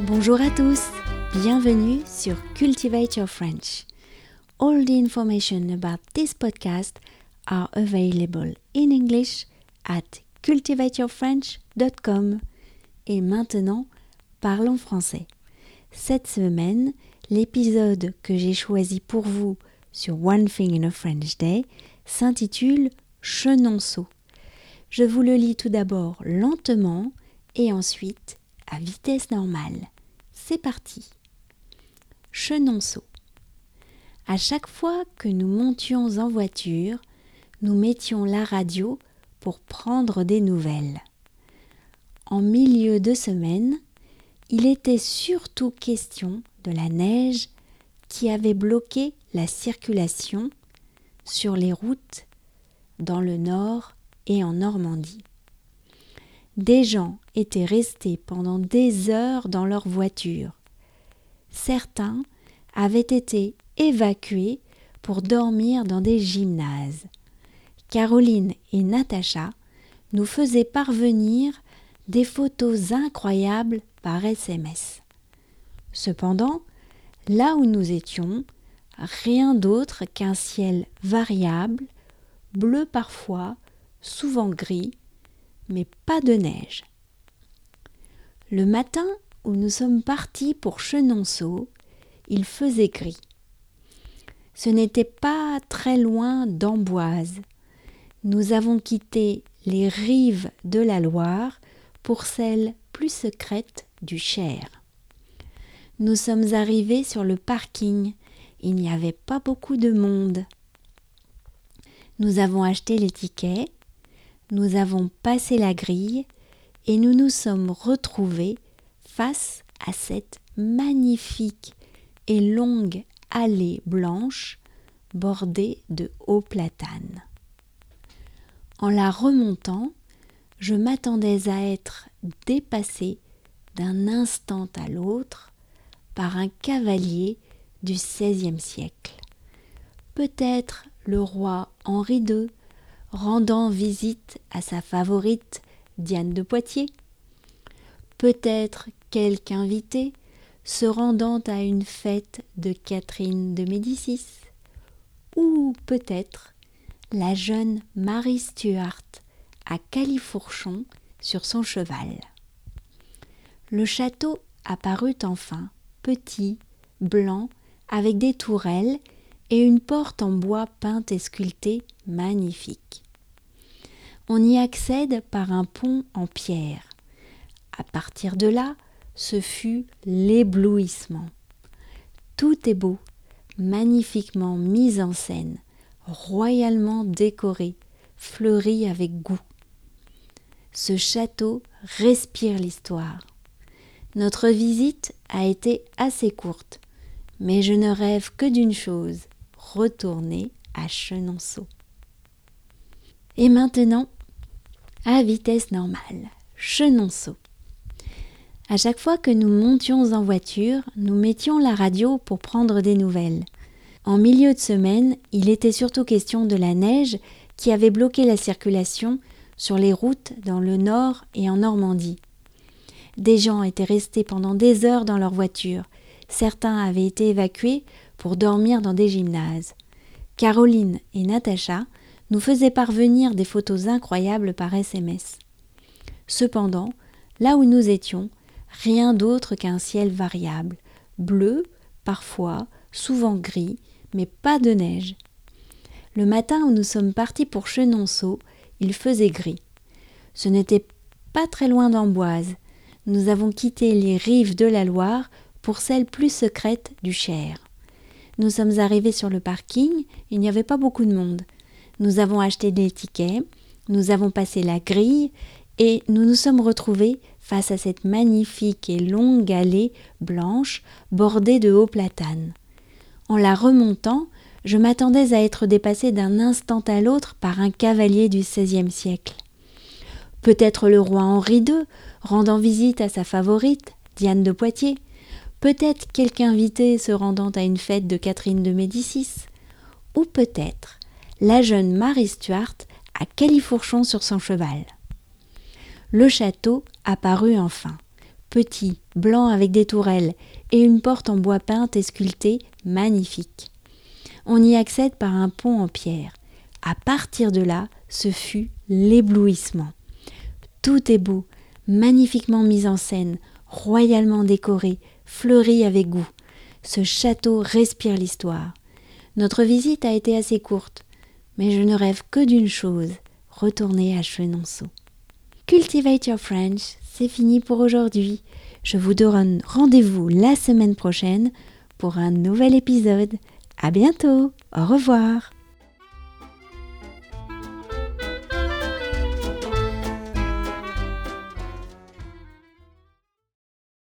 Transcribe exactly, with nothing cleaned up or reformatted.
Bonjour à tous, bienvenue sur Cultivate Your French. All the information about this podcast are available in English at cultivate your french dot com. Et maintenant, parlons français. Cette semaine, l'épisode que j'ai choisi pour vous sur One Thing in a French Day s'intitule Chenonceau. Je vous le lis tout d'abord lentement et ensuite à vitesse normale. C'est parti. Chenonceau. À chaque fois que nous montions en voiture, nous mettions la radio pour prendre des nouvelles. En milieu de semaine, il était surtout question de la neige qui avait bloqué la circulation sur les routes dans le nord et en Normandie. Des gens étaient restés pendant des heures dans leur voiture. Certains avaient été évacués pour dormir dans des gymnases. Caroline et Natacha nous faisaient parvenir des photos incroyables par S M S. Cependant, là où nous étions, rien d'autre qu'un ciel variable, bleu parfois, souvent gris, mais pas de neige. Le matin où nous sommes partis pour Chenonceau, il faisait gris. Ce n'était pas très loin d'Amboise. Nous avons quitté les rives de la Loire pour celles plus secrètes du Cher. Nous sommes arrivés sur le parking. Il n'y avait pas beaucoup de monde. Nous avons acheté les tickets. Nous avons passé la grille et nous nous sommes retrouvés face à cette magnifique et longue allée blanche bordée de hauts platanes. En la remontant, je m'attendais à être dépassée d'un instant à l'autre par un cavalier du seizième siècle. Peut-être le roi Henri deux rendant visite à sa favorite Diane de Poitiers. Peut-être quelque invité se rendant à une fête de Catherine de Médicis. Ou peut-être la jeune Marie Stuart à Califourchon sur son cheval. Le château apparut enfin, petit, blanc, avec des tourelles et une porte en bois peinte et sculptée magnifique. On y accède par un pont en pierre. À partir de là, ce fut l'éblouissement. Tout est beau, magnifiquement mis en scène, royalement décoré, fleuri avec goût. Ce château respire l'histoire. Notre visite a été assez courte, mais je ne rêve que d'une chose, retourner à Chenonceau. Et maintenant, à vitesse normale, Chenonceau. À chaque fois que nous montions en voiture, nous mettions la radio pour prendre des nouvelles. En milieu de semaine, il était surtout question de la neige qui avait bloqué la circulation sur les routes dans le nord et en Normandie. Des gens étaient restés pendant des heures dans leur voiture. Certains avaient été évacués pour dormir dans des gymnases. Caroline et Natacha nous faisaient parvenir des photos incroyables par S M S. Cependant, là où nous étions, rien d'autre qu'un ciel variable, bleu, parfois, souvent gris, mais pas de neige. Le matin où nous sommes partis pour Chenonceau, il faisait gris. Ce n'était pas très loin d'Amboise. Nous avons quitté les rives de la Loire pour celles plus secrètes du Cher. Nous sommes arrivés sur le parking, il n'y avait pas beaucoup de monde. Nous avons acheté des tickets, nous avons passé la grille et nous nous sommes retrouvés face à cette magnifique et longue allée blanche bordée de hauts platanes. En la remontant, je m'attendais à être dépassée d'un instant à l'autre par un cavalier du seizième siècle. Peut-être le roi Henri deux rendant visite à sa favorite, Diane de Poitiers. Peut-être quelque invité se rendant à une fête de Catherine de Médicis. Ou peut-être la jeune Marie Stuart à Califourchon sur son cheval. Le château apparut enfin, petit, blanc avec des tourelles et une porte en bois peint et sculpté magnifique. On y accède par un pont en pierre. À partir de là, ce fut l'éblouissement. Tout est beau, magnifiquement mis en scène, royalement décoré, fleuri avec goût. Ce château respire l'histoire. Notre visite a été assez courte, mais je ne rêve que d'une chose, retourner à Chenonceau. Cultivate Your French, c'est fini pour aujourd'hui. Je vous donne rendez-vous la semaine prochaine pour un nouvel épisode. À bientôt, au revoir.